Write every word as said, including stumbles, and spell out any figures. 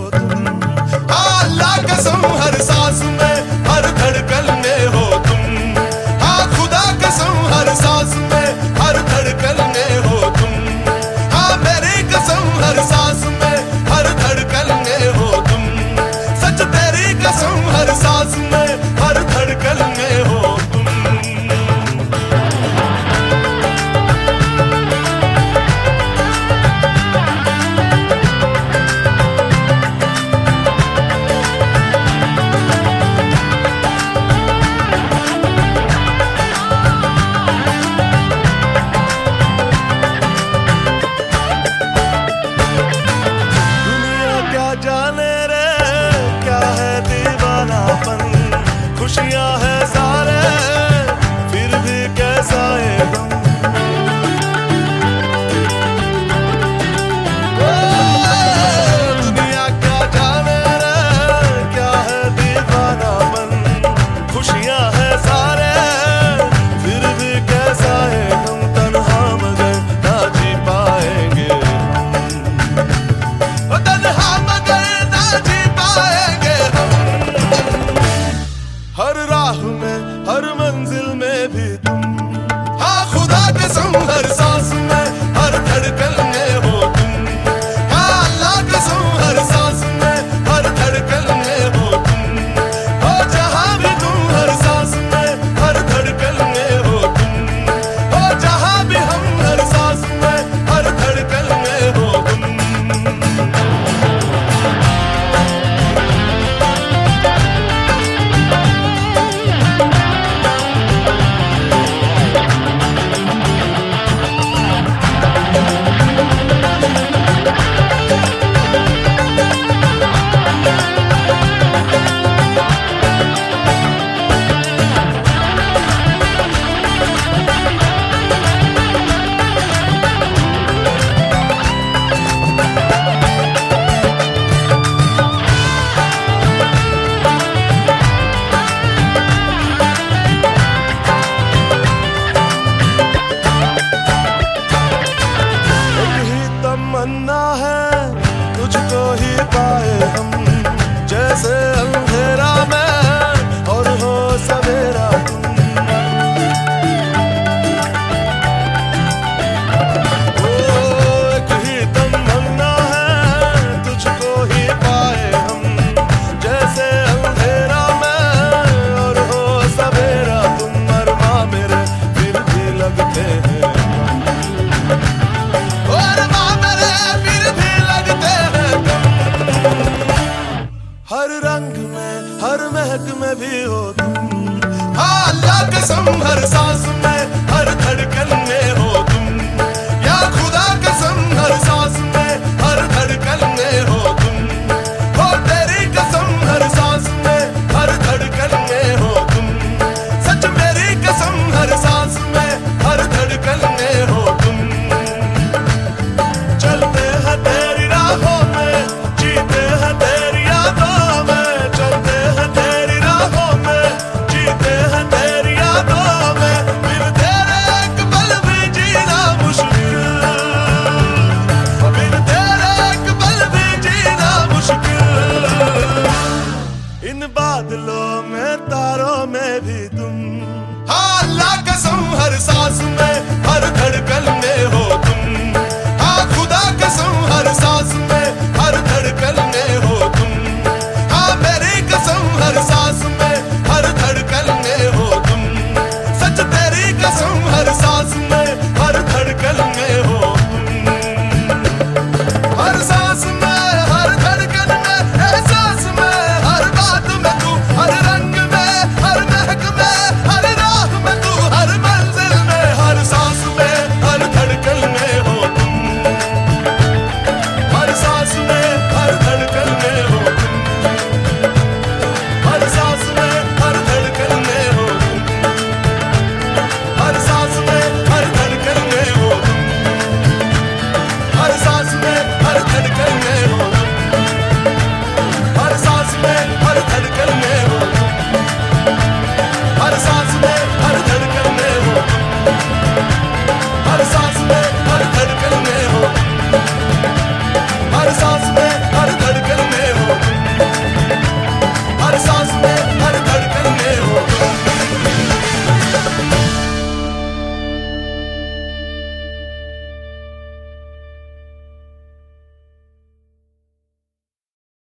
तुम। हाँ अल्लाह कसम हर सांस में हर धड़कन में हो तुम। हाँ खुदा कसम हर सांस में हर धड़कन में हो तुम। हाँ मेरी कसम हर सांस में हर धड़कन में हो तुम। सच तेरी कसम हर सांस में हर धड़कन में हो तुम। जाने रे क्या है दीवानापन, खुशियां है सारे फिर भी कैसा है गम। दुनिया क्या जाने रे क्या है दीवानापन, खुशियां है सारे फिर भी कैसा है गम। तन्हा मगर ना जी पाएंगे तन्हा हर राह में हर मंजिल में भी तुम। हाँ खुदा कसम हर सांस में हर धड़कन में हो तुम। हाँ अल्लाह कसम हर सांस में हर धड़कन में हो तुम। हो जहाँ भी तुम हर सांस में हर धड़कन में हो तुम। हो जहाँ भी हम हर सांस में हर धड़कन में हो तुम। तमन्ना है तुझको ही पाए हम, जैसे अंधेरा में और हो सवेरा तुम। ओ एक ही तमन्ना है तुझको ही पाए हम, जैसे अंधेरा में और हो सवेरा तुम। अरमां मेरे फिर भी लगते हैं हर रंग में हर महक में भी हो तुम। हाँ अल्लाह कसम हर सांस में हर धड़कन में हो तुम। या खुदा कसम हर सांस में हर धड़कन में हो तुम। हो तेरी कसम हर सांस में हर धड़कन में हो तुम। सच मेरी कसम हर सांस में हर धड़कन में हो तुम। चलते हैं तेरी राहों में, जीते हैं तेरी यादों में। चलते हैं तेरी राहों में, जीते हैं तेरी यादों में। बिन तेरे एक पल भी जीना मुश्किल, बिन तेरे एक पल भी जीना मुश्किल। इन बादलों